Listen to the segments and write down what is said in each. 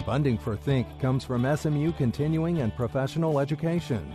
Funding for Think comes from SMU Continuing and Professional Education.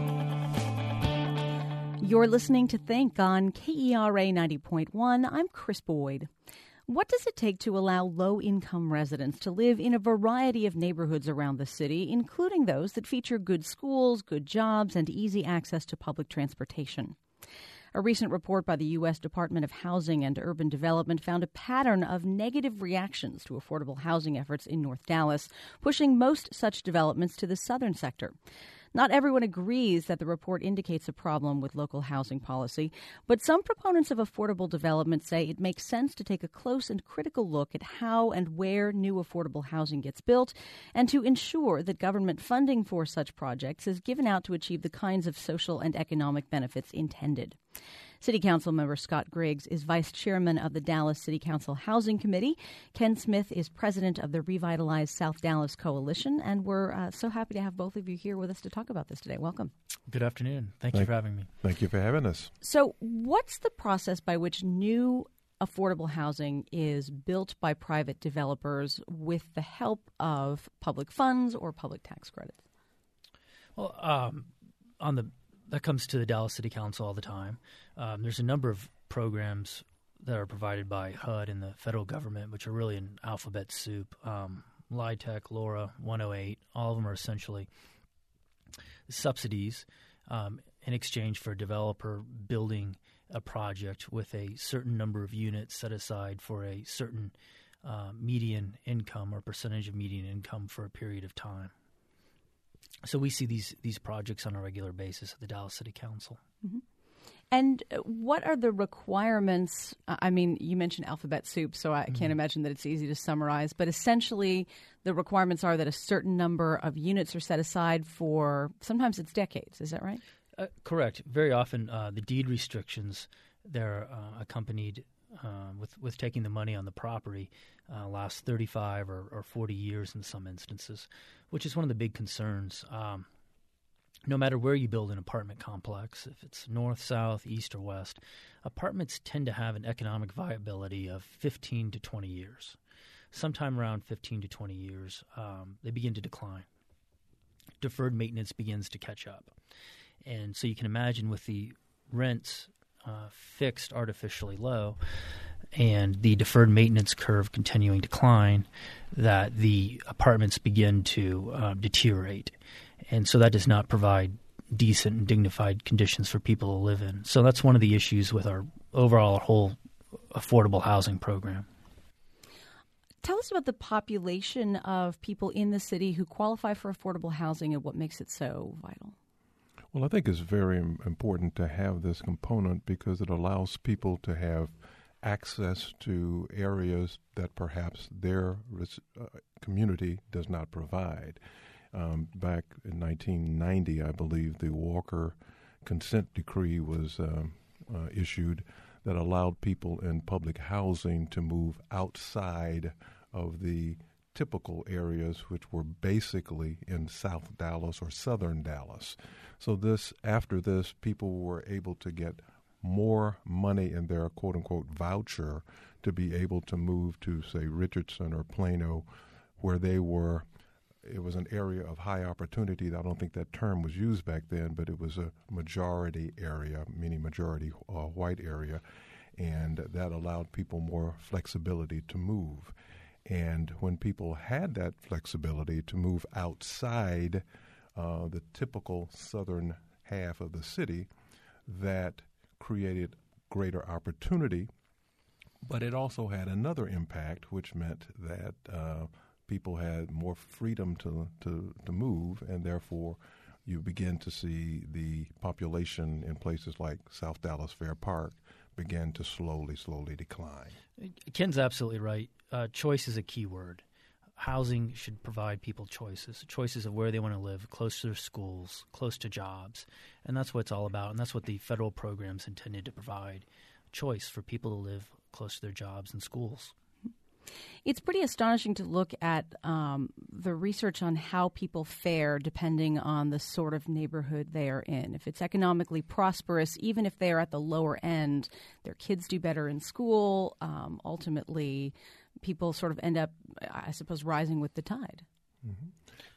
You're listening to Think on KERA 90.1. I'm Chris Boyd. What does it take to allow low-income residents to live in a variety of neighborhoods around the city, including those that feature good schools, good jobs, and easy access to public transportation? A recent report by the U.S. Department of Housing and Urban Development found a pattern of negative reactions to affordable housing efforts in North Dallas, pushing most such developments to the southern sector. Not everyone agrees that the report indicates a problem with local housing policy, but some proponents of affordable development say it makes sense to take a close and critical look at how and where new affordable housing gets built and to ensure that government funding for such projects is given out to achieve the kinds of social and economic benefits intended. City Council member Scott Griggs is vice chairman of the Dallas City Council Housing Committee. Ken Smith is president of the Revitalize South Dallas Coalition, and we're so happy to have both of you here with us to talk about this today. Welcome. Good afternoon. Thank you for having me. Thank you for having us. So what's the process by which new affordable housing is built by private developers with the help of public funds or public tax credits? Well, that comes to the Dallas City Council all the time. There's a number of programs that are provided by HUD and the federal government, which are really an alphabet soup. LIHTC, LAURA, 108, all of them are essentially subsidies in exchange for a developer building a project with a certain number of units set aside for a certain median income or percentage of median income for a period of time. So we see these projects on a regular basis at the Dallas City Council. Mm-hmm. And what are the requirements? I mean, you mentioned alphabet soup, so I can't imagine that it's easy to summarize. But essentially, the requirements are that a certain number of units are set aside for, sometimes it's decades. Is that right? Correct. Very often, the deed restrictions, they're accompanied with taking the money on the property last 35 or 40 years in some instances, which is one of the big concerns. No matter where you build an apartment complex, if it's north, south, east, or west, apartments tend to have an economic viability of 15 to 20 years. Sometime around 15 to 20 years, they begin to decline. Deferred maintenance begins to catch up. And so you can imagine with the rents fixed artificially low and the deferred maintenance curve continuing to decline, that the apartments begin to deteriorate. And so that does not provide decent and dignified conditions for people to live in. So that's one of the issues with our overall whole affordable housing program. Tell us about the population of people in the city who qualify for affordable housing and what makes it so vital. Well, I think it's very important to have this component because it allows people to have access to areas that perhaps their community does not provide. Back in 1990, I believe the Walker Consent Decree was issued that allowed people in public housing to move outside of the typical areas, which were basically in South Dallas or Southern Dallas. So after this, people were able to get more money in their quote-unquote voucher to be able to move to, say, Richardson or Plano, where they were. It was an area of high opportunity. I don't think that term was used back then, but it was a majority area, meaning majority white area, and that allowed people more flexibility to move. And when people had that flexibility to move outside the typical southern half of the city, that created greater opportunity, but it also had another impact, which meant that people had more freedom to move, and therefore you begin to see the population in places like South Dallas Fair Park begin to slowly decline. Ken's absolutely right. Choice is a key word. Housing should provide people choices of where they want to live, close to their schools, close to jobs, and that's what it's all about, and that's what the federal program's intended to provide, choice for people to live close to their jobs and schools. It's pretty astonishing to look at the research on how people fare depending on the sort of neighborhood they are in. If it's economically prosperous, even if they are at the lower end, their kids do better in school. Ultimately, people sort of end up, I suppose, rising with the tide.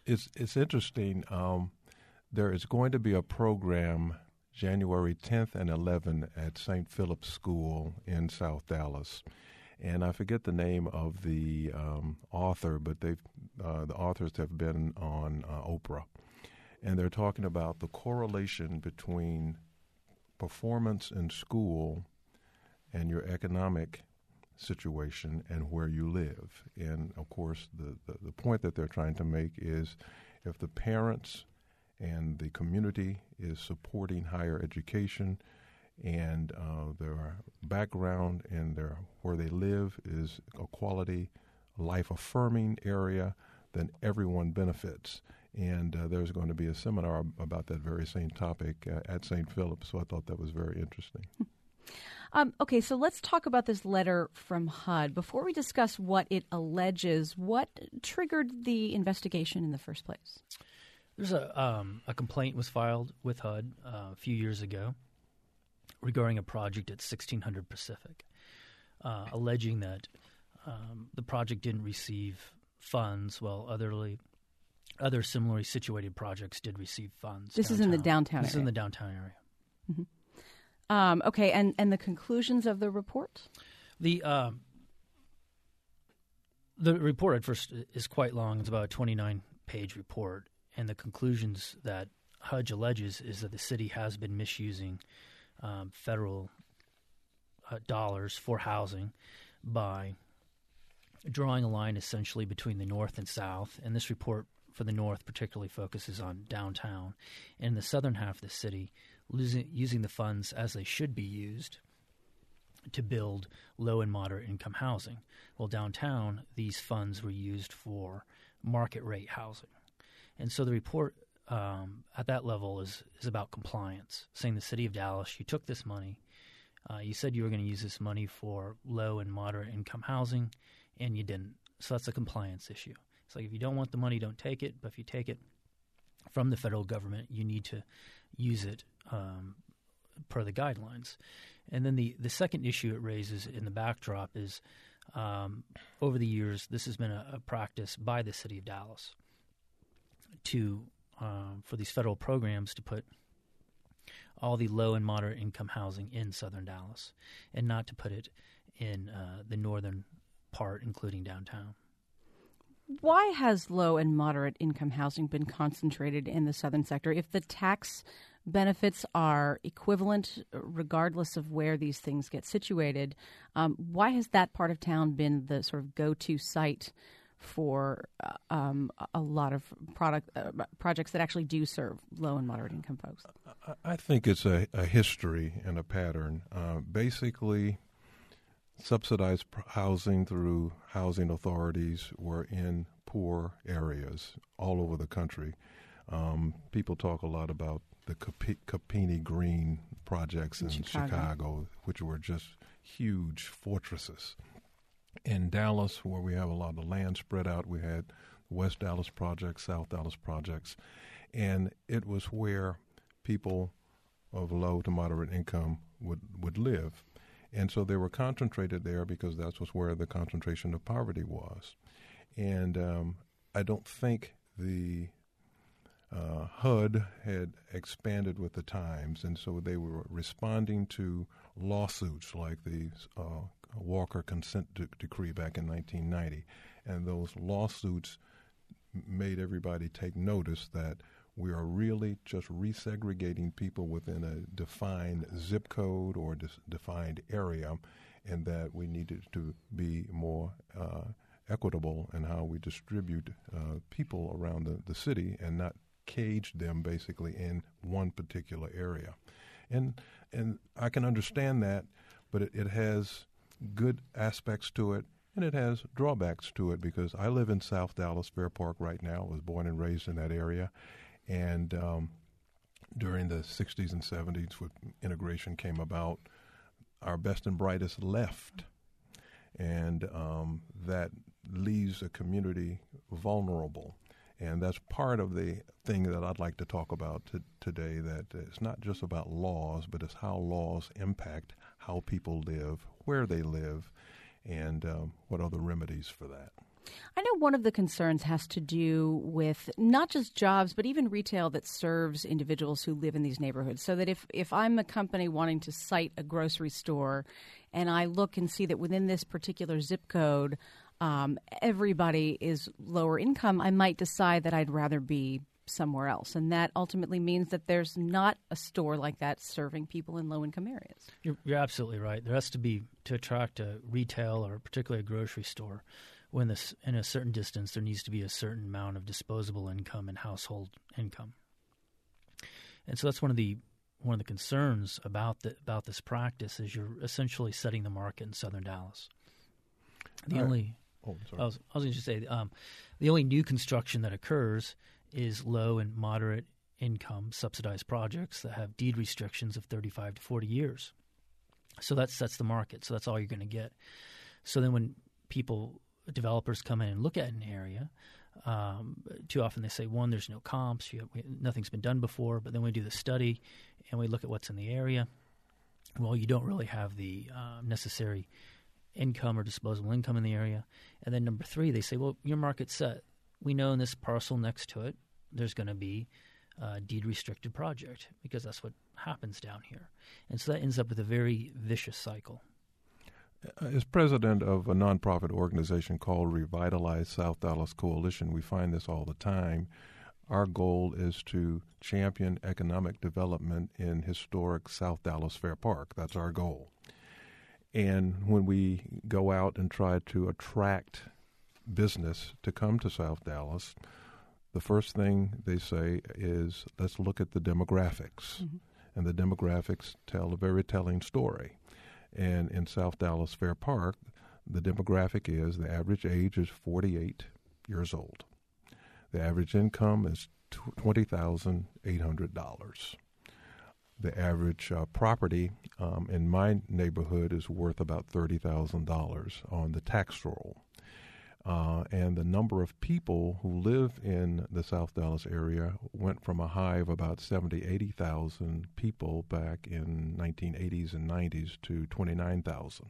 it's interesting. There is going to be a program January 10th and 11th at St. Philip's School in South Dallas. And I forget the name of the author, but the authors have been on Oprah. And they're talking about the correlation between performance in school and your economic situation and where you live. And, of course, the point that they're trying to make is if the parents and the community is supporting higher education and their background and where they live is a quality, life-affirming area, then everyone benefits. And there's going to be a seminar about that very same topic at St. Philip's, so I thought that was very interesting. Okay, so let's talk about this letter from HUD. Before we discuss what it alleges, what triggered the investigation in the first place? There's a complaint was filed with HUD a few years ago regarding a project at 1600 Pacific, alleging that the project didn't receive funds while other similarly situated projects did receive funds. This is in the downtown area? This is in the downtown area. Mm-hmm. Okay, and the conclusions of the report? The report at first is quite long. It's about a 29-page report. And the conclusions that HUD alleges is that the city has been misusing federal dollars for housing by drawing a line essentially between the north and south. And this report for the north particularly focuses on downtown. And in the southern half of the city, using the funds as they should be used to build low and moderate income housing. Well, downtown, these funds were used for market rate housing. And so the report at that level is about compliance, saying the city of Dallas, you took this money, you said you were going to use this money for low and moderate income housing, and you didn't. So that's a compliance issue. It's like if you don't want the money, don't take it. But if you take it from the federal government, you need to use it per the guidelines. And then the second issue it raises in the backdrop is over the years, this has been a practice by the city of Dallas to for these federal programs to put all the low and moderate income housing in southern Dallas and not to put it in the northern part, including downtown. Why has low and moderate income housing been concentrated in the southern sector? If the tax benefits are equivalent regardless of where these things get situated, why has that part of town been the sort of go-to site for a lot of projects that actually do serve low and moderate income folks? I think it's a history and a pattern. Basically, subsidized housing through housing authorities were in poor areas all over the country. People talk a lot about the Capini Green projects in Chicago, which were just huge fortresses. In Dallas, where we have a lot of land spread out, we had West Dallas projects, South Dallas projects, and it was where people of low to moderate income would live. And so they were concentrated there because that was where the concentration of poverty was. And I don't think the HUD had expanded with the times, and so they were responding to lawsuits like the Walker Consent Decree back in 1990. And those lawsuits made everybody take notice that we are really just resegregating people within a defined zip code or defined area, and that we needed to be more equitable in how we distribute people around the city and not cage them basically in one particular area. And I can understand that, but it has good aspects to it, and it has drawbacks to it, because I live in South Dallas, Fair Park right now. I was born and raised in that area. And during the 60s and 70s, when integration came about, our best and brightest left. And that leaves a community vulnerable. And that's part of the thing that I'd like to talk about today, that it's not just about laws, but it's how laws impact how people live, where they live, and what are the remedies for that. I know one of the concerns has to do with not just jobs, but even retail that serves individuals who live in these neighborhoods. So that if I'm a company wanting to site a grocery store and I look and see that within this particular zip code, everybody is lower income, I might decide that I'd rather be somewhere else. And that ultimately means that there's not a store like that serving people in low-income areas. You're absolutely right. There has to be, to attract a retail or particularly a grocery store, when this in a certain distance, there needs to be a certain amount of disposable income and household income. And so that's one of the concerns about this practice is you're essentially setting the market in southern Dallas. I was going to say the only new construction that occurs is low and moderate income subsidized projects that have deed restrictions of 35 to 40 years. So that sets the market. So that's all you're going to get. So then when developers come in and look at an area, too often they say, one, there's no comps, nothing's been done before, but then we do the study and we look at what's in the area. Well, you don't really have the necessary income or disposable income in the area. And then number three, they say, well, your market's set. We know in this parcel next to it, there's going to be a deed-restricted project because that's what happens down here. And so that ends up with a very vicious cycle. As president of a nonprofit organization called Revitalize South Dallas Coalition, we find this all the time. Our goal is to champion economic development in historic South Dallas Fair Park. That's our goal. And when we go out and try to attract business to come to South Dallas, the first thing they say is, let's look at the demographics. Mm-hmm. And the demographics tell a very telling story. And in South Dallas Fair Park, the demographic is the average age is 48 years old. The average income is $20,800. The average property in my neighborhood is worth about $30,000 on the tax roll. And the number of people who live in the South Dallas area went from a high of about 80,000 people back in 1980s and 90s to 29,000.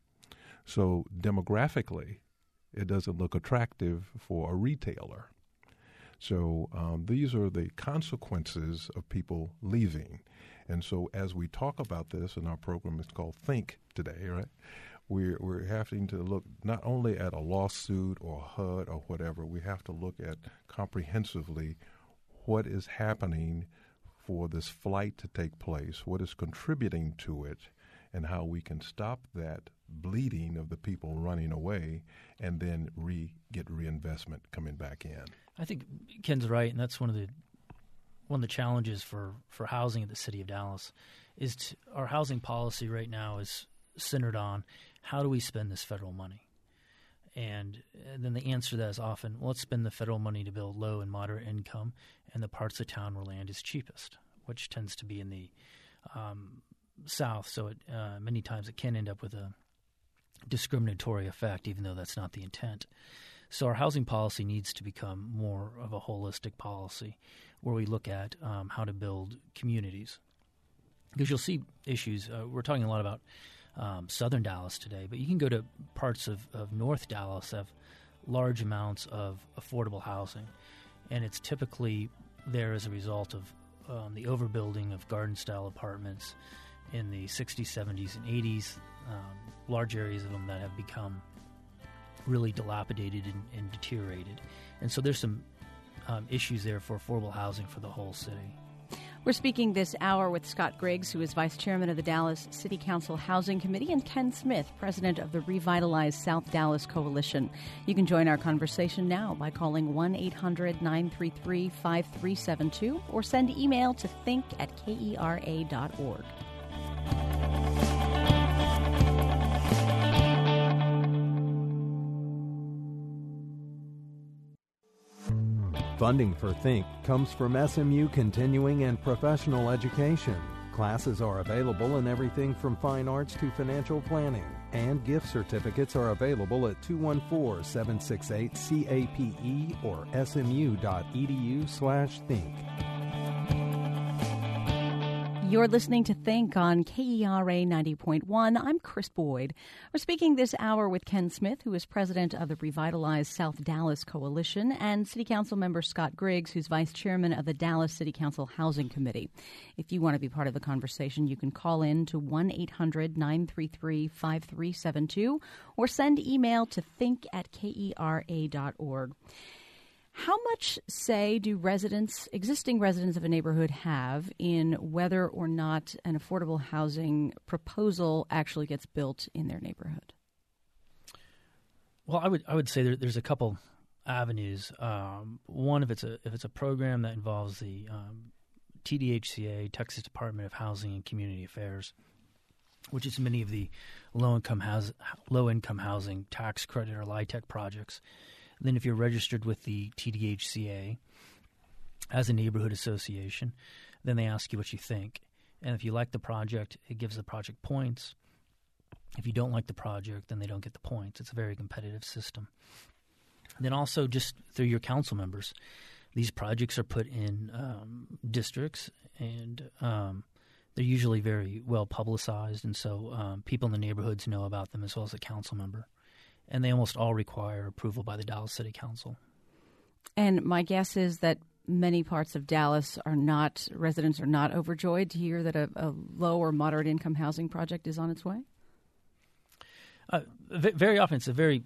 So demographically, it doesn't look attractive for a retailer. So these are the consequences of people leaving. And so as we talk about this, and our program is called Think today, right? We're having to look not only at a lawsuit or HUD or whatever, we have to look at comprehensively what is happening for this flight to take place, what is contributing to it, and how we can stop that bleeding of the people running away and then get reinvestment coming back in. I think Ken's right, and that's one of the challenges for housing at the city of Dallas is our housing policy right now is centered on how do we spend this federal money? And then the answer to that is often, well, let's spend the federal money to build low and moderate income and the parts of town where land is cheapest, which tends to be in the South. So many times it can end up with a discriminatory effect, even though that's not the intent. So our housing policy needs to become more of a holistic policy where we look at how to build communities. Because you'll see issues. We're talking a lot about southern Dallas today, but you can go to parts of North Dallas that have large amounts of affordable housing, and it's typically there as a result of the overbuilding of garden-style apartments in the 60s, 70s, and 80s, large areas of them that have become really dilapidated and deteriorated. And so there's some issues there for affordable housing for the whole city. We're speaking this hour with Scott Griggs, who is Vice Chairman of the Dallas City Council Housing Committee, and Ken Smith, President of the Revitalize South Dallas Coalition. You can join our conversation now by calling 1-800-933-5372 or send email to think@kera.org. Funding for Think comes from SMU Continuing and Professional Education. Classes are available in everything from fine arts to financial planning, and gift certificates are available at 214-768-CAPE or smu.edu/think. You're listening to Think on KERA 90.1. I'm Chris Boyd. We're speaking this hour with Ken Smith, who is president of the Revitalize South Dallas Coalition, and City Council member Scott Griggs, who's vice chairman of the Dallas City Council Housing Committee. If you want to be part of the conversation, you can call in to 1-800-933-5372 or send email to think@kera.org. How much say do existing residents of a neighborhood have in whether or not an affordable housing proposal actually gets built in their neighborhood? Well, I would say there's a couple avenues. One, if it's a program that involves the TDHCA, Texas Department of Housing and Community Affairs, which is many of the low-income housing tax credit or LIHTC projects. Then if you're registered with the TDHCA as a neighborhood association, then they ask you what you think. And if you like the project, it gives the project points. If you don't like the project, then they don't get the points. It's a very competitive system. And then also just through your council members, these projects are put in districts, and they're usually very well publicized, and so people in the neighborhoods know about them as well as a council member. And they almost all require approval by the Dallas City Council. And my guess is that many parts of Dallas residents are not overjoyed to hear that a low or moderate income housing project is on its way? Very often it's a very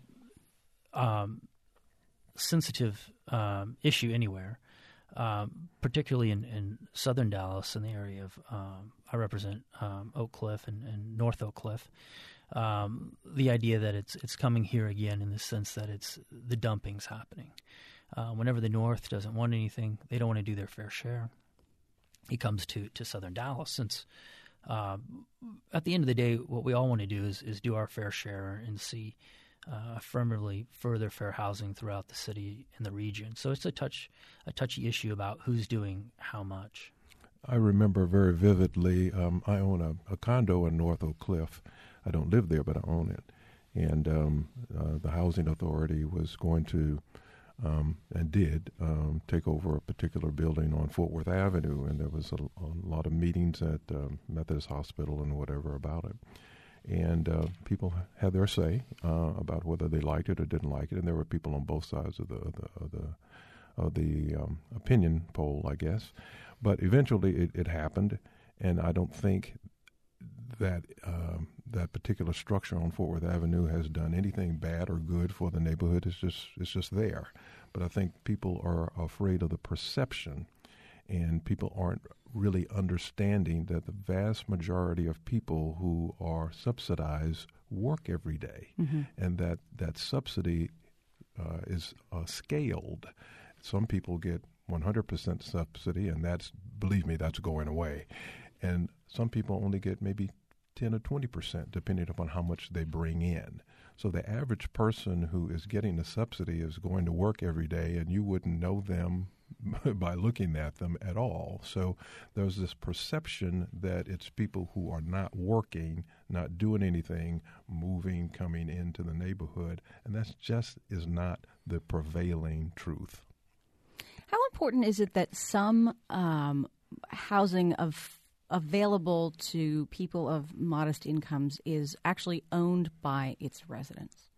sensitive issue anywhere, particularly in southern Dallas in the area of, I represent Oak Cliff and North Oak Cliff. The idea that it's coming here again in the sense that it's the dumping's happening. Whenever the North doesn't want anything, they don't want to do their fair share. It comes to southern Dallas, since at the end of the day, what we all want to do is do our fair share and see affirmatively further fair housing throughout the city and the region. So it's a touchy issue about who's doing how much. I remember very vividly, I own a condo in North Oak Cliff. I don't live there, but I own it. And the Housing Authority was going to, and did, take over a particular building on Fort Worth Avenue, and there was a lot of meetings at Methodist Hospital and whatever about it. And people had their say about whether they liked it or didn't like it, and there were people on both sides of the opinion poll, I guess. But eventually it happened, and I don't think that that particular structure on Fort Worth Avenue has done anything bad or good for the neighborhood. It's just there. But I think people are afraid of the perception, and people aren't really understanding that the vast majority of people who are subsidized work every day, and that subsidy is scaled. Some people get 100% subsidy, and believe me, that's going away. And some people only get maybe 10 or 20%, depending upon how much they bring in. So the average person who is getting the subsidy is going to work every day, and you wouldn't know them by looking at them at all. So there's this perception that it's people who are not working, not doing anything, moving, coming into the neighborhood, and that just is not the prevailing truth. How important is it that some housing available to people of modest incomes is actually owned by its residents?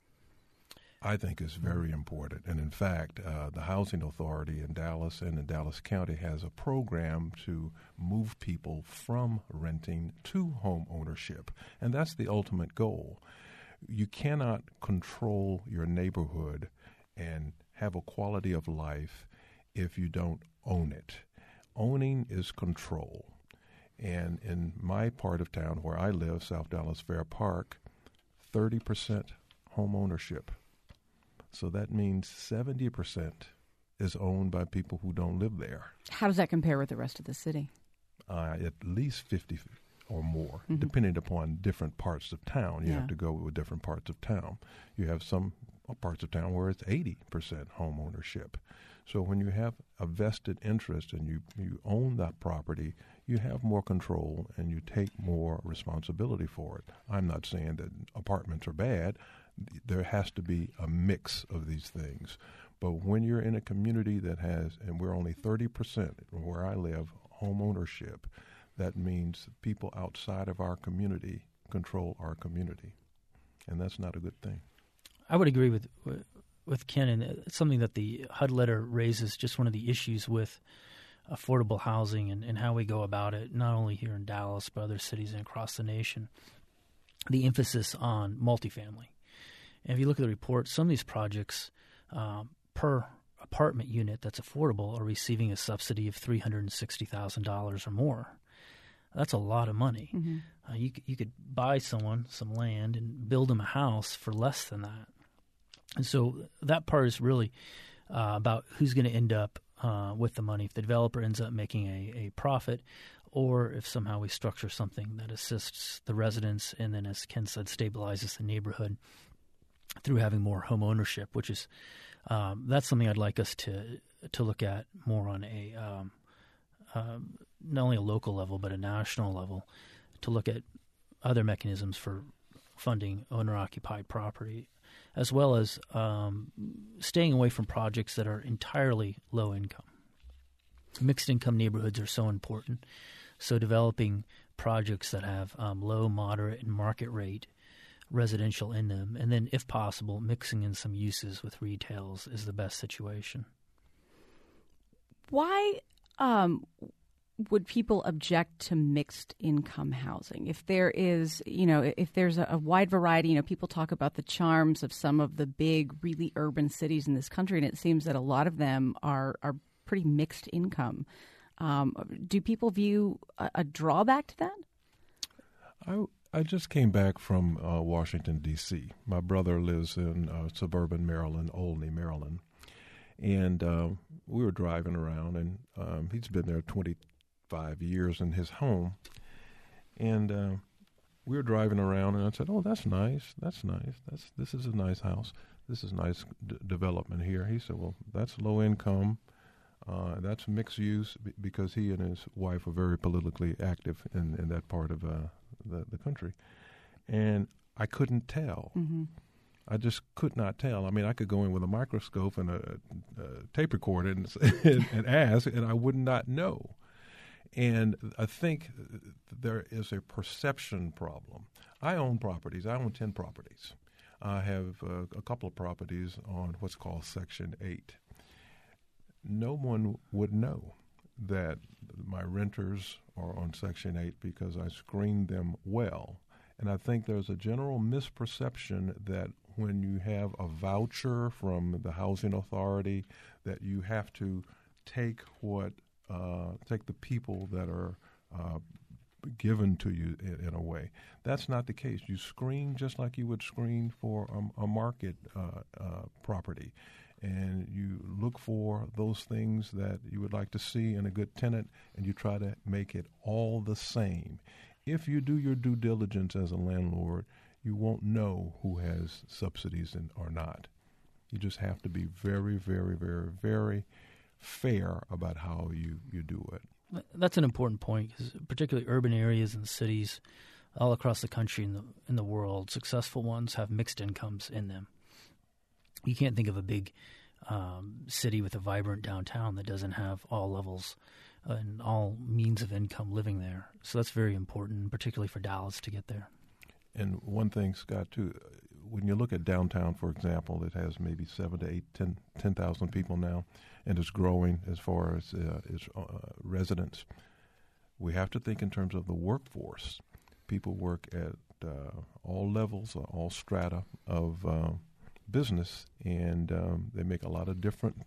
I think it's very important. And in fact, the Housing Authority in Dallas and in Dallas County has a program to move people from renting to home ownership. And that's the ultimate goal. You cannot control your neighborhood and have a quality of life if you don't own it. Owning is control. And in my part of town where I live, South Dallas Fair Park, 30% home ownership. So that means 70% is owned by people who don't live there. How does that compare with the rest of the city? At least 50 or more, depending upon different parts of town. You have to go with different parts of town. You have some parts of town where it's 80% home ownership. So when you have a vested interest and you own that property, you have more control and you take more responsibility for it. I'm not saying that apartments are bad. There has to be a mix of these things. But when you're in a community that has, and we're only 30% where I live, home ownership, that means people outside of our community control our community, and that's not a good thing. I would agree with Ken, and it's something that the HUD letter raises, just one of the issues with affordable housing and how we go about it, not only here in Dallas, but other cities and across the nation, the emphasis on multifamily. And if you look at the report, some of these projects per apartment unit that's affordable are receiving a subsidy of $360,000 or more. That's a lot of money. Mm-hmm. You could buy someone some land and build them a house for less than that. And so that part is really about who's going to end up with the money. If the developer ends up making a profit, or if somehow we structure something that assists the residents and then, as Ken said, stabilizes the neighborhood through having more home ownership, which is that's something I'd like us to look at more on a not only a local level but a national level, to look at other mechanisms for funding owner-occupied property, as well as staying away from projects that are entirely low income. Mixed income neighborhoods are so important, so developing projects that have low, moderate, and market rate residential in them, and then, if possible, mixing in some uses with retails is the best situation. Why would people object to mixed income housing? If there is, if there's a wide variety, people talk about the charms of some of the big, really urban cities in this country, and it seems that a lot of them are pretty mixed income. Do people view a drawback to that? I just came back from Washington, D.C. My brother lives in suburban Maryland, Olney, Maryland. And we were driving around, and he's been there 25 years in his home. And we were driving around, and I said, "Oh, that's nice. That's nice. This is a nice house. This is nice development here." He said, "Well, that's low income. That's mixed use," because he and his wife are very politically active in that part of the country. And I couldn't tell. Mm-hmm. I just could not tell. I mean, I could go in with a microscope and a tape recorder and ask, and I would not know. And I think there is a perception problem. I own properties. I own 10 properties. I have a couple of properties on what's called Section 8. No one would know that my renters are on Section 8 because I screened them well. And I think there's a general misperception that when you have a voucher from the housing authority, that you have to take the people that are given to you in a way. That's not the case. You screen just like you would screen for a market property. And you look for those things that you would like to see in a good tenant, and you try to make it all the same. If you do your due diligence as a landlord, you won't know who has subsidies or not. You just have to be very, very, very, very fair about how you do it. That's an important point, because particularly urban areas and cities all across the country and in the world, successful ones have mixed incomes in them. You can't think of a big city with a vibrant downtown that doesn't have all levels and all means of income living there. So that's very important, particularly for Dallas to get there. And one thing, Scott, too, when you look at downtown, for example, it has maybe 10,000 people now, and it's growing as far as its residents. We have to think in terms of the workforce. People work at all levels, all strata of business, and they make a lot of different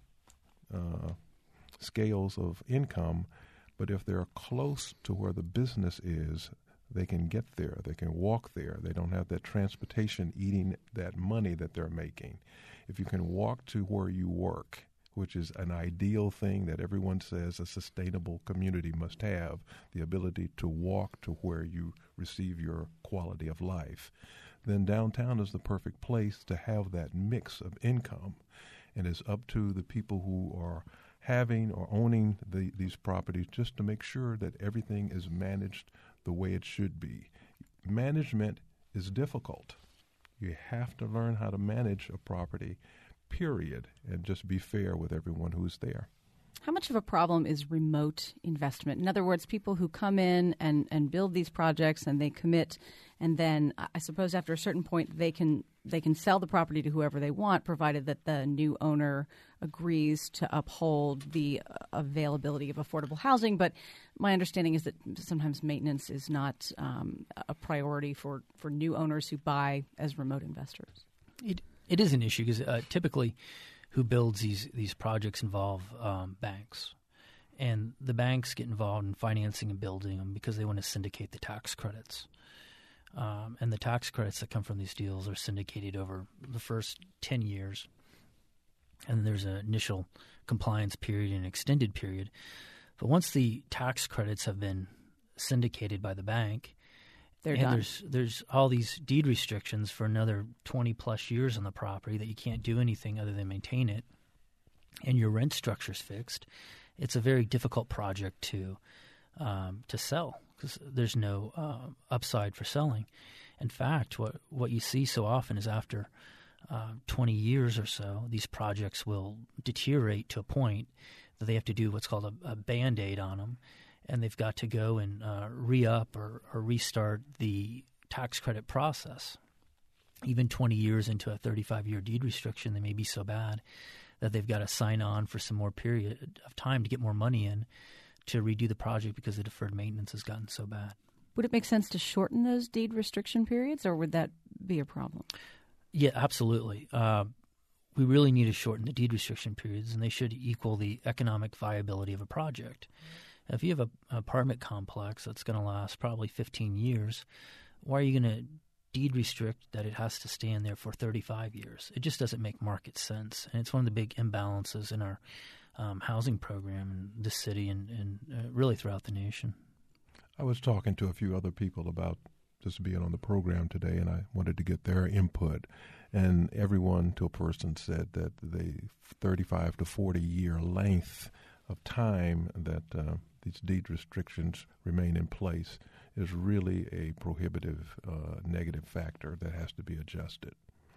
scales of income. But if they're close to where the business is, they can get there. They can walk there. They don't have that transportation eating that money that they're making. If you can walk to where you work, which is an ideal thing that everyone says a sustainable community must have, the ability to walk to where you receive your quality of life, then downtown is the perfect place to have that mix of income. And it's up to the people who are having or owning these properties just to make sure that everything is managed the way it should be. Management is difficult. You have to learn how to manage a property, period, and just be fair with everyone who's there. How much of a problem is remote investment? In other words, people who come in and build these projects and they commit, and then I suppose after a certain point they can sell the property to whoever they want, provided that the new owner agrees to uphold the availability of affordable housing. But my understanding is that sometimes maintenance is not a priority for new owners who buy as remote investors. It is an issue because typically who builds these projects involve banks. And the banks get involved in financing and building them because they want to syndicate the tax credits. And the tax credits that come from these deals are syndicated over the first 10 years. And there's an initial compliance period and an extended period. But once the tax credits have been syndicated by the bank, They're and done. there's all these deed restrictions for another 20-plus years on the property that you can't do anything other than maintain it, and your rent structure's fixed, it's a very difficult project to sell because there's no upside for selling. In fact, what you see so often is after 20 years or so, these projects will deteriorate to a point that they have to do what's called a Band-Aid on them, and they've got to go and re-up or restart the tax credit process. Even 20 years into a 35-year deed restriction, they may be so bad that they've got to sign on for some more period of time to get more money in to redo the project because the deferred maintenance has gotten so bad. Would it make sense to shorten those deed restriction periods, or would that be a problem? Yeah, absolutely. We really need to shorten the deed restriction periods, and they should equal the economic viability of a project. If you have an apartment complex that's going to last probably 15 years, why are you going to deed restrict that it has to stand there for 35 years? It just doesn't make market sense. And it's one of the big imbalances in our housing program in this city and really throughout the nation. I was talking to a few other people about just being on the program today, and I wanted to get their input. And everyone to a person said that the 35 to 40-year length of time that these deed restrictions remain in place is really a prohibitive negative factor that has to be adjusted.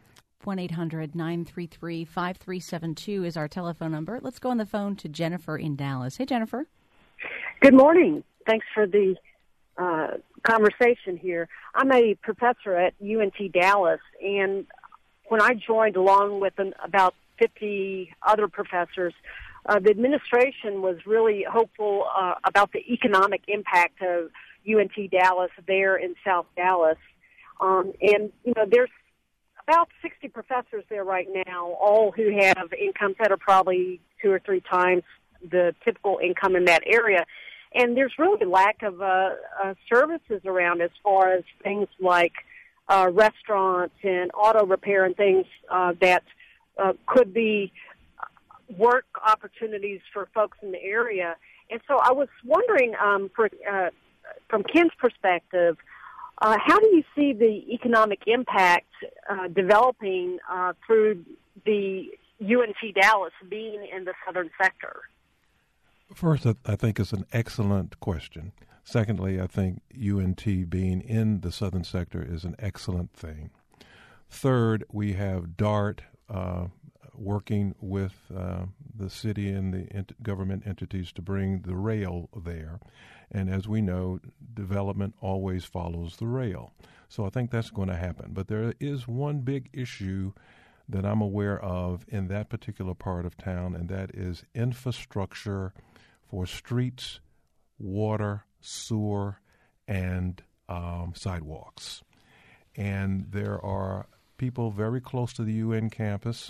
1-800-933-5372 is our telephone number. Let's go on the phone to Jennifer in Dallas. Hey, Jennifer. Good morning. Thanks for the conversation here. I'm a professor at UNT Dallas, and when I joined along with about 50 other professors, the administration was really hopeful about the economic impact of UNT Dallas there in South Dallas. And, you know, there's about 60 professors there right now, all who have incomes that are probably 2 or 3 times the typical income in that area. And there's really a lack of services around as far as things like restaurants and auto repair and things that could be work opportunities for folks in the area. And so I was wondering, from Ken's perspective, how do you see the economic impact developing through the UNT Dallas being in the southern sector? First, I think it's an excellent question. Secondly, I think UNT being in the southern sector is an excellent thing. Third, we have DART working with the city and the government entities to bring the rail there. And as we know, development always follows the rail. So I think that's going to happen. But there is one big issue that I'm aware of in that particular part of town, and that is infrastructure for streets, water, sewer, and sidewalks. And there are people very close to the UNT campus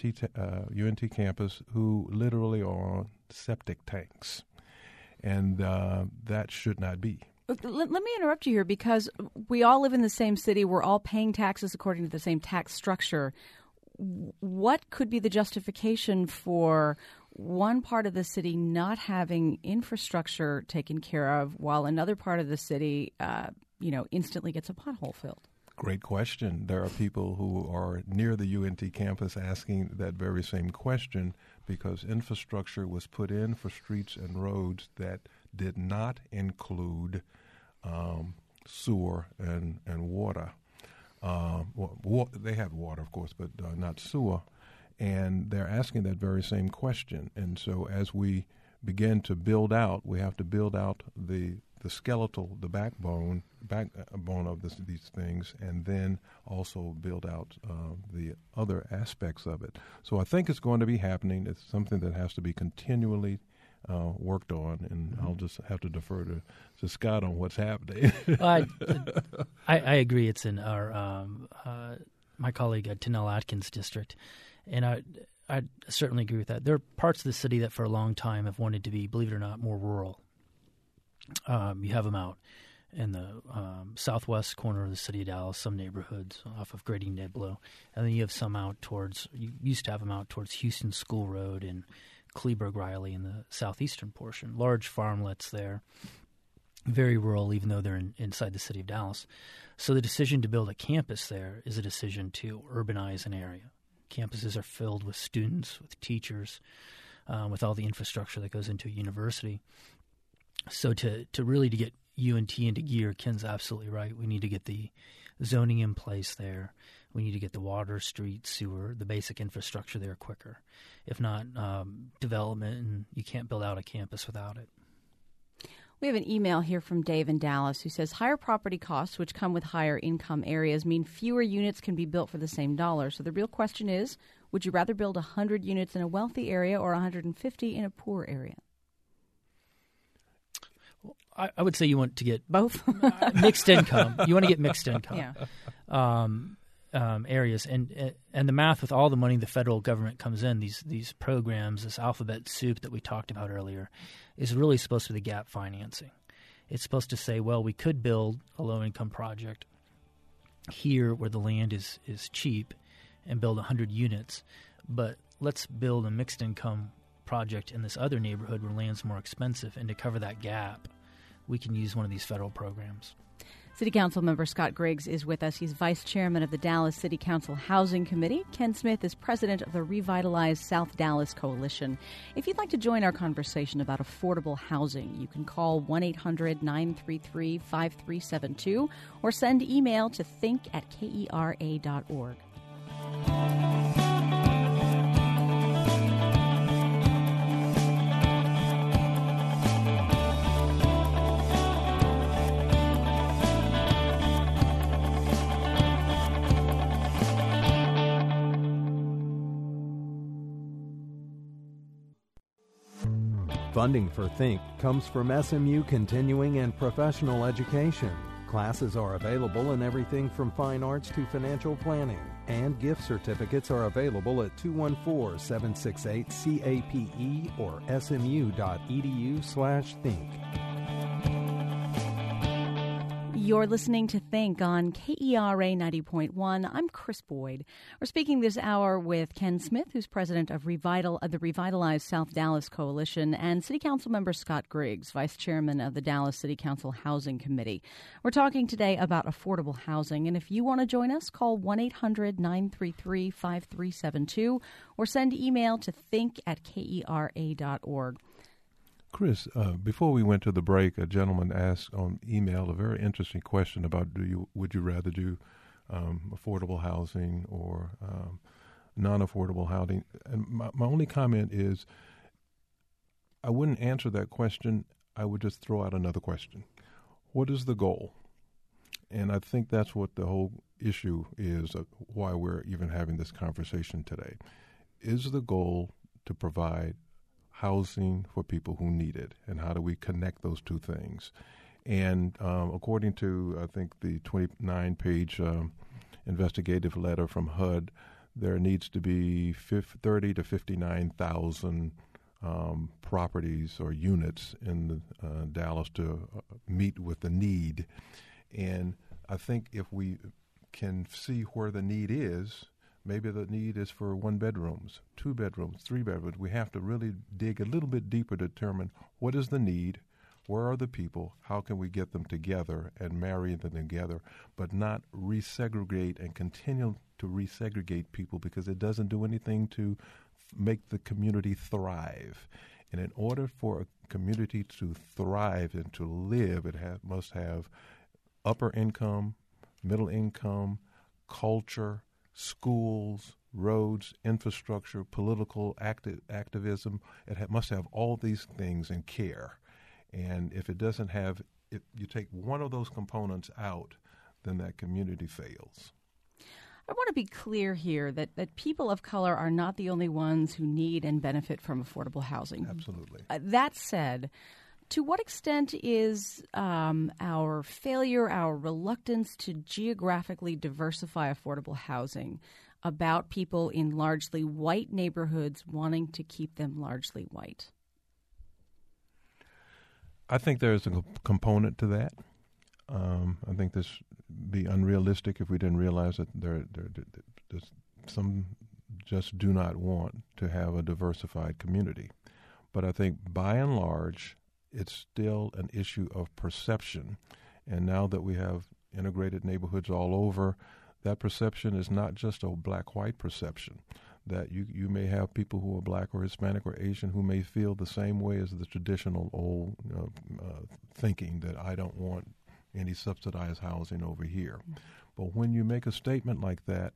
who literally are on septic tanks. And that should not be. Let me interrupt you here because we all live in the same city. We're all paying taxes according to the same tax structure. What could be the justification for one part of the city not having infrastructure taken care of while another part of the city, instantly gets a pothole filled? Great question. There are people who are near the UNT campus asking that very same question because infrastructure was put in for streets and roads that did not include sewer and water. They have water, of course, but not sewer. And they're asking that very same question. And so as we begin to build out, we have to build out the skeletal, the backbone of these things, and then also build out the other aspects of it. So I think it's going to be happening. It's something that has to be continually worked on, and I'll just have to defer to Scott on what's happening. I agree. It's in our my colleague Tanell Atkins district, and I certainly agree with that. There are parts of the city that for a long time have wanted to be, believe it or not, more rural. You have them out in the southwest corner of the city of Dallas, some neighborhoods off of Grady Niblo, and then you have some out towards, you used to have them out towards Houston School Road and Kleberg Riley in the southeastern portion. Large farmlets there, very rural, even though they're inside the city of Dallas. So the decision to build a campus there is a decision to urbanize an area. Campuses are filled with students, with teachers, with all the infrastructure that goes into a university. So to really to get UNT into gear, Ken's absolutely right. We need to get the zoning in place there. We need to get the water, street, sewer, the basic infrastructure there quicker. If not, development, and you can't build out a campus without it. We have an email here from Dave in Dallas who says higher property costs, which come with higher income areas, mean fewer units can be built for the same dollar. So the real question is, would you rather build 100 units in a wealthy area or 150 in a poor area? I would say you want to get both mixed income. You want to get mixed income yeah. Areas, and the math with all the money the federal government comes in, these programs, this alphabet soup that we talked about earlier, is really supposed to be the gap financing. It's supposed to say, well, we could build a low income project here where the land is cheap and build 100 units, but let's build a mixed income project in this other neighborhood where land's more expensive, and to cover that gap, we can use one of these federal programs. City Council member Scott Griggs is with us. He's vice chairman of the Dallas City Council Housing Committee. Ken Smith is president of the Revitalized South Dallas Coalition. If you'd like to join our conversation about affordable housing, you can call 1-800-933-5372 or send email to think@kera.org. Funding for Think comes from SMU Continuing and Professional Education. Classes are available in everything from fine arts to financial planning, and gift certificates are available at 214-768-CAPE or smu.edu/think. You're listening to Think on KERA 90.1. I'm Chris Boyd. We're speaking this hour with Ken Smith, who's president of the Revitalized South Dallas Coalition, and City Council member Scott Griggs, vice chairman of the Dallas City Council Housing Committee. We're talking today about affordable housing, and if you want to join us, call 1-800-933-5372 or send email to think@kera.org. Chris, before we went to the break, a gentleman asked on email a very interesting question about would you rather do affordable housing or non-affordable housing? And my only comment is I wouldn't answer that question. I would just throw out another question. What is the goal? And I think that's what the whole issue is, why we're even having this conversation today. Is the goal to provide housing for people who need it, and how do we connect those two things? And according to, I think, the 29-page investigative letter from HUD, there needs to be 30 to 59,000 properties or units in Dallas to meet with the need. And I think if we can see where the need is, maybe the need is for 1 bedrooms, 2 bedrooms, 3 bedrooms. We have to really dig a little bit deeper to determine what is the need, where are the people, how can we get them together and marry them together, but not resegregate and continue to resegregate people, because it doesn't do anything to make the community thrive. And in order for a community to thrive and to live, it must have upper income, middle income, culture, schools, roads, infrastructure, political activism. It must have all these things in care. And if it doesn't have, if you take one of those components out, then that community fails. I want to be clear here that people of color are not the only ones who need and benefit from affordable housing. Absolutely. That said, to what extent is our failure, our reluctance to geographically diversify affordable housing about people in largely white neighborhoods wanting to keep them largely white? I think there's a component to that. I think this be unrealistic if we didn't realize that there's some just do not want to have a diversified community. But I think by and large, it's still an issue of perception. And now that we have integrated neighborhoods all over, that perception is not just a black-white perception, that you may have people who are black or Hispanic or Asian who may feel the same way as the traditional old thinking that I don't want any subsidized housing over here. But when you make a statement like that,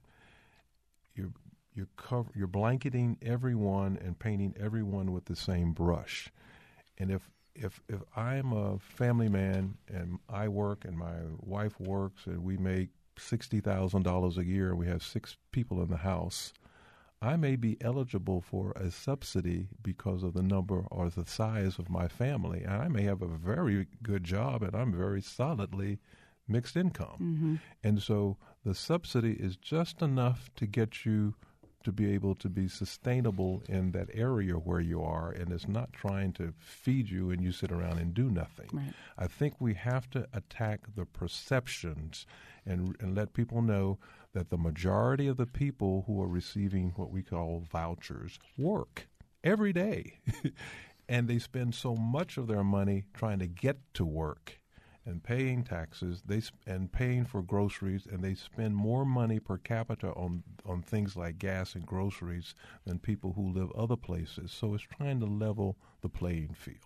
you're blanketing everyone and painting everyone with the same brush. And if I'm a family man and I work and my wife works and we make $60,000 a year and we have 6 people in the house, I may be eligible for a subsidy because of the number or the size of my family. And I may have a very good job and I'm very solidly mixed income. Mm-hmm. And so the subsidy is just enough to get you to be able to be sustainable in that area where you are, and it's not trying to feed you and you sit around and do nothing. Right. I think we have to attack the perceptions and let people know that the majority of the people who are receiving what we call vouchers work every day. And they spend so much of their money trying to get to work and paying taxes and paying for groceries, and they spend more money per capita on things like gas and groceries than people who live other places. So it's trying to level the playing field.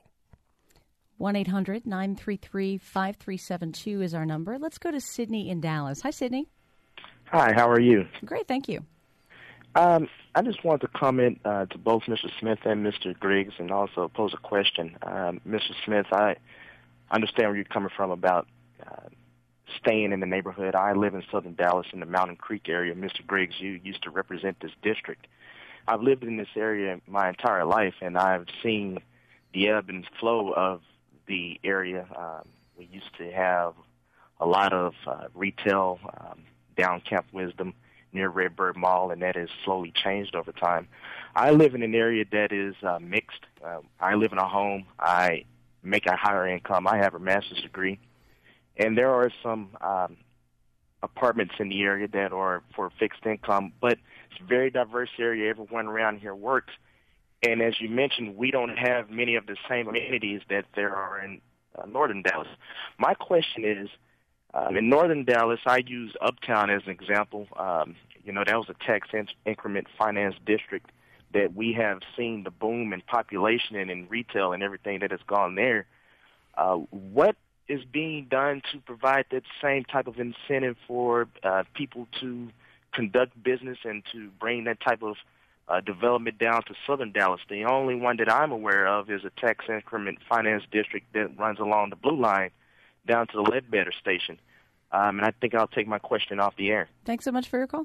1-800-933-5372 is our number. Let's go to Sydney in Dallas. Hi, Sydney. Hi, how are you? Great, thank you. I just wanted to comment to both Mr. Smith and Mr. Griggs and also pose a question. Mr. Smith, I understand where you're coming from about staying in the neighborhood. I live in southern Dallas in the Mountain Creek area. Mr. Griggs, you used to represent this district. I've lived in this area my entire life, and I've seen the ebb and flow of the area. We used to have a lot of retail down Camp Wisdom near Redbird Mall, and that has slowly changed over time. I live in an area that is mixed. I live in a home. I make a higher income. I have a master's degree. And there are some apartments in the area that are for fixed income, but it's a very diverse area. Everyone around here works. And as you mentioned, we don't have many of the same amenities that there are in northern Dallas. My question is, in northern Dallas, I use Uptown as an example. That was a tax increment finance district that we have seen the boom in population and in retail and everything that has gone there. What is being done to provide that same type of incentive for people to conduct business and to bring that type of development down to southern Dallas? The only one that I'm aware of is a tax increment finance district that runs along the Blue Line down to the Ledbetter station. And I think I'll take my question off the air. Thanks so much for your call.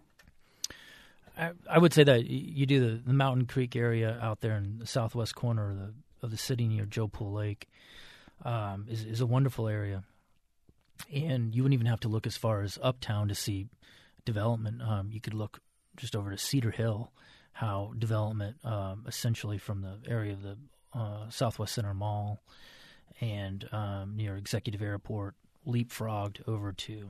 I would say that you do the Mountain Creek area out there in the southwest corner of the city near Joe Pool Lake is a wonderful area. And you wouldn't even have to look as far as Uptown to see development. You could look just over to Cedar Hill, how development essentially from the area of the Southwest Center Mall and near Executive Airport leapfrogged over to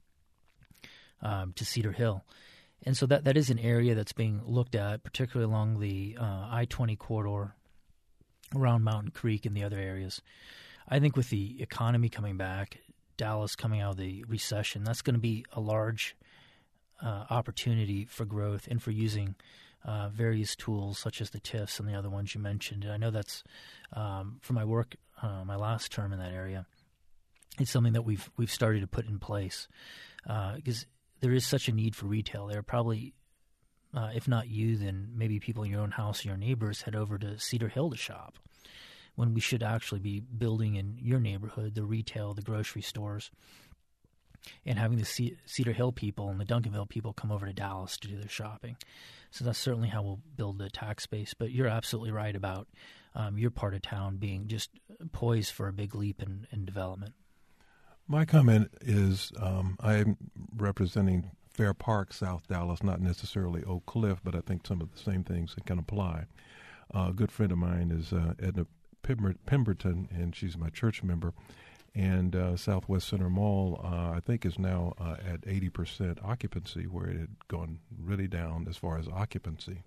Cedar Hill. And so that is an area that's being looked at, particularly along the I-20 corridor around Mountain Creek and the other areas. I think with the economy coming back, Dallas coming out of the recession, that's going to be a large opportunity for growth and for using various tools such as the TIFs and the other ones you mentioned. And I know that's from my work, my last term in that area. It's something that we've started to put in place because there is such a need for retail. There are probably if not you, then maybe people in your own house or your neighbors head over to Cedar Hill to shop, when we should actually be building in your neighborhood the retail, the grocery stores, and having the Cedar Hill people and the Duncanville people come over to Dallas to do their shopping. So that's certainly how we'll build the tax base. But you're absolutely right about your part of town being just poised for a big leap in development. My comment is I'm representing Fair Park, South Dallas, not necessarily Oak Cliff, but I think some of the same things that can apply. A good friend of mine is Edna Pemberton, and she's my church member. And Southwest Center Mall, I think, is now at 80% occupancy, where it had gone really down as far as occupancy.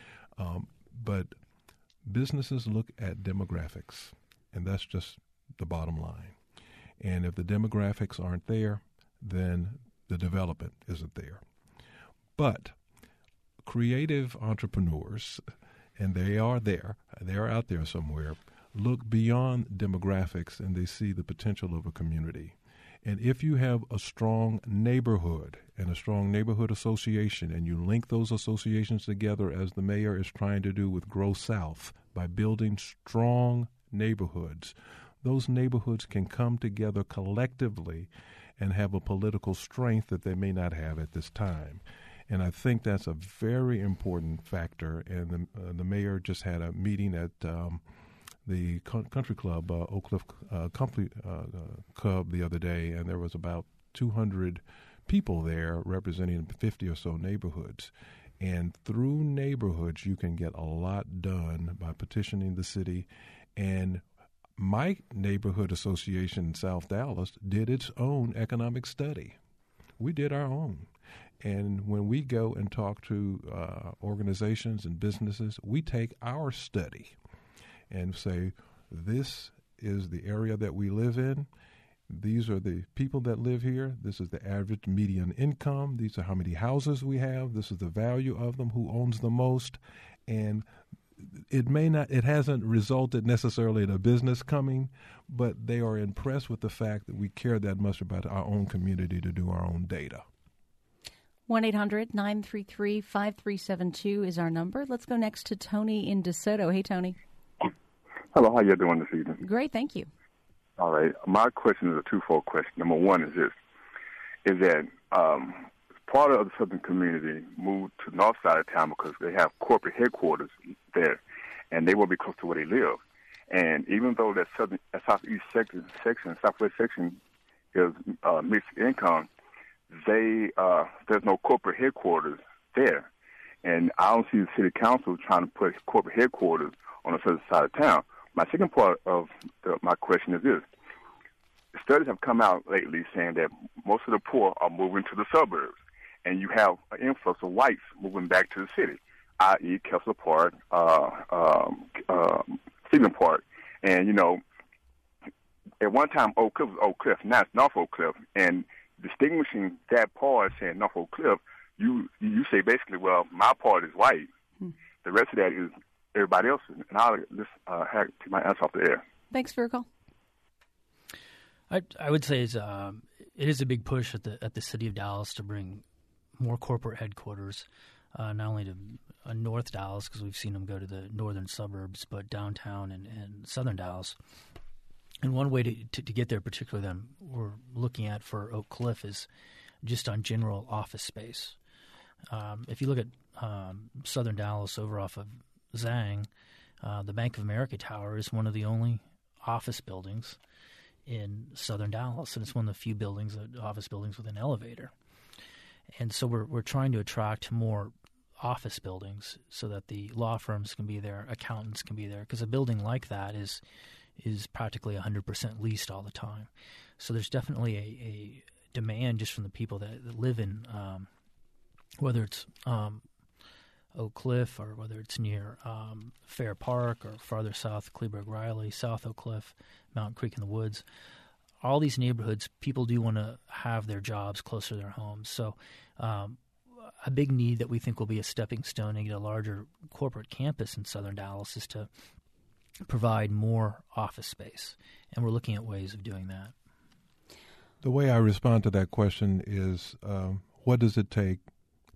But businesses look at demographics, and that's just the bottom line. And if the demographics aren't there, then the development isn't there. But creative entrepreneurs, and they are out there somewhere, look beyond demographics and they see the potential of a community. And if you have a strong neighborhood and a strong neighborhood association, and you link those associations together as the mayor is trying to do with Grow South by building strong neighborhoods, those neighborhoods can come together collectively and have a political strength that they may not have at this time. And I think that's a very important factor. And the mayor just had a meeting at the country club, Oak Cliff Country Club, the other day, and there was about 200 people there representing 50 or so neighborhoods. And through neighborhoods, you can get a lot done by petitioning the city. And my neighborhood association in South Dallas did its own economic study. We did our own. And when we go and talk to organizations and businesses, we take our study and say, this is the area that we live in. These are the people that live here. This is the average median income. These are how many houses we have. This is the value of them, who owns the most. And it hasn't resulted necessarily in a business coming, but they are impressed with the fact that we care that much about our own community to do our own data. 1-800-933-5372 is our number. Let's go next to Tony in DeSoto. Hey, Tony. Hello, how you doing this evening? Great, thank you. All right. My question is a twofold question. Number one is this, is that part of the southern community moved to the north side of town because they have corporate headquarters there, and they will be close to where they live. And even though that southeast section, southwest section is mixed income, there's no corporate headquarters there. And I don't see the city council trying to put corporate headquarters on the southern side of town. My second part of my question is this. Studies have come out lately saying that most of the poor are moving to the suburbs, and you have an influx of whites moving back to the city, i.e. Kessler Park, Stephen Park. And, you know, at one time Oak Cliff was Oak Cliff, now it's North Oak Cliff. And distinguishing that part, saying North Oak Cliff, you say basically, well, my part is white. The rest of that is everybody else. And I'll just take my answer off the air. Thanks for your call. I would say it is a big push at the city of Dallas to bring more corporate headquarters, not only to North Dallas, because we've seen them go to the northern suburbs, but downtown and southern Dallas. And one way to get there, particularly that we're looking at for Oak Cliff, is just on general office space. If you look at southern Dallas over off of Zhang, the Bank of America Tower is one of the only office buildings in southern Dallas, and it's one of the few office buildings with an elevator. And so we're trying to attract more office buildings so that the law firms can be there, accountants can be there, because a building like that is practically 100% leased all the time. So there's definitely a demand just from the people that live in, whether it's Oak Cliff or whether it's near Fair Park or farther south, Kleberg-Riley, South Oak Cliff, Mountain Creek in the Woods. All these neighborhoods, people do want to have their jobs closer to their homes. So a big need that we think will be a stepping stone to get a larger corporate campus in southern Dallas is to provide more office space. And we're looking at ways of doing that. The way I respond to that question is, what does it take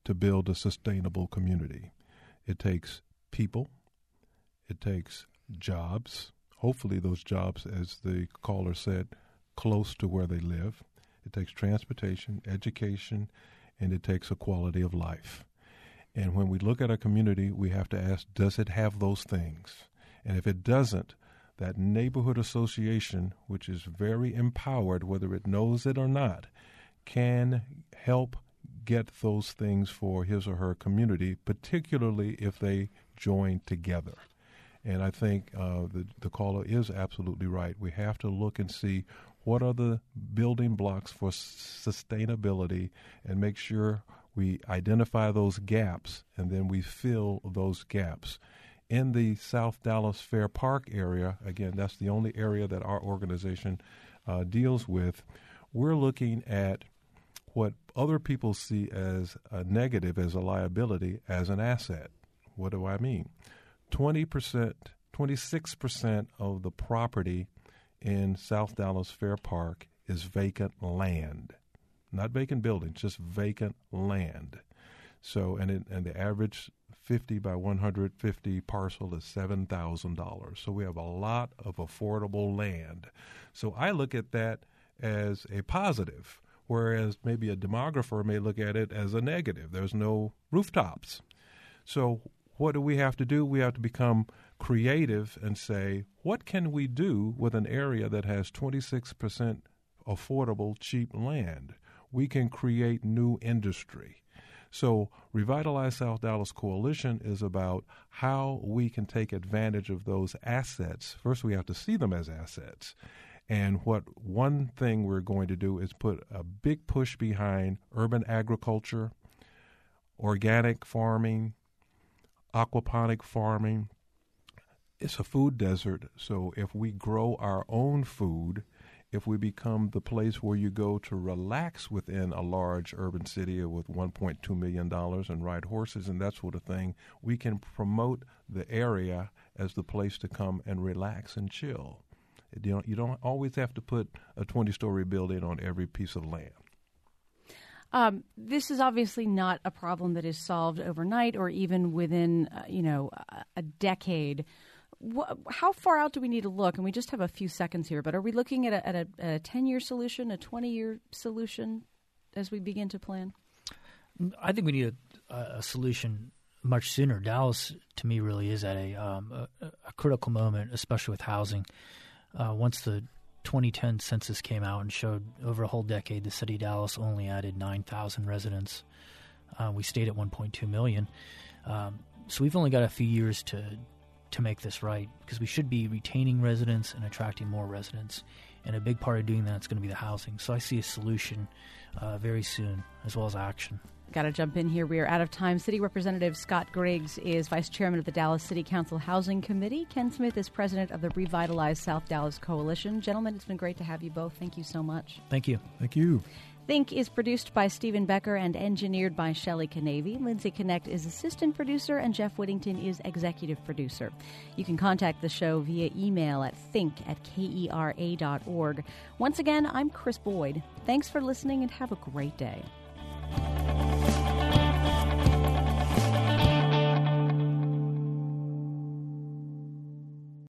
to build a sustainable community. It takes people. It takes jobs. Hopefully those jobs, as the caller said, close to where they live. It takes transportation, education, and it takes a quality of life. And when we look at a community, we have to ask, does it have those things? And if it doesn't, that neighborhood association, which is very empowered, whether it knows it or not, can help get those things for his or her community, particularly if they join together. And I think the caller is absolutely right. We have to look and see what are the building blocks for sustainability and make sure we identify those gaps and then we fill those gaps. In the South Dallas Fair Park area, again, that's the only area that our organization deals with, we're looking at what other people see as a negative, as a liability, as an asset. What do I mean? 26% of the property in South Dallas Fair Park is vacant land. Not vacant buildings, just vacant land. So, and the average 50 by 150 parcel is $7,000. So we have a lot of affordable land. So I look at that as a positive, whereas maybe a demographer may look at it as a negative. There's no rooftops. So what do we have to do? We have to become creative and say, what can we do with an area that has 26% affordable, cheap land? We can create new industry. So Revitalize South Dallas Coalition is about how we can take advantage of those assets. First, we have to see them as assets. And one thing we're going to do is put a big push behind urban agriculture, organic farming, aquaponic farming. It's a food desert, so if we grow our own food, if we become the place where you go to relax within a large urban city with $1.2 million and ride horses and that sort of thing, we can promote the area as the place to come and relax and chill. You don't always have to put a 20-story building on every piece of land. This is obviously not a problem that is solved overnight or even within, a decade. How far out do we need to look? And we just have a few seconds here, but are we looking at a 10-year solution, a 20-year solution as we begin to plan? I think we need a solution much sooner. Dallas, to me, really is at a critical moment, especially with housing. Once the 2010 census came out and showed over a whole decade the city of Dallas only added 9,000 residents. We stayed at 1.2 million. So we've only got a few years to make this right, because we should be retaining residents and attracting more residents. And a big part of doing that is going to be the housing. So I see a solution very soon, as well as action. Got to jump in here. We are out of time. City Representative Scott Griggs is Vice Chairman of the Dallas City Council Housing Committee. Ken Smith is President of the Revitalize South Dallas Coalition. Gentlemen, it's been great to have you both. Thank you so much. Thank you. Thank you. Think is produced by Stephen Becker and engineered by Shelley Canavy. Lindsay Connect is assistant producer, and Jeff Whittington is executive producer. You can contact the show via email at think@kera.org. Once again, I'm Chris Boyd. Thanks for listening and have a great day.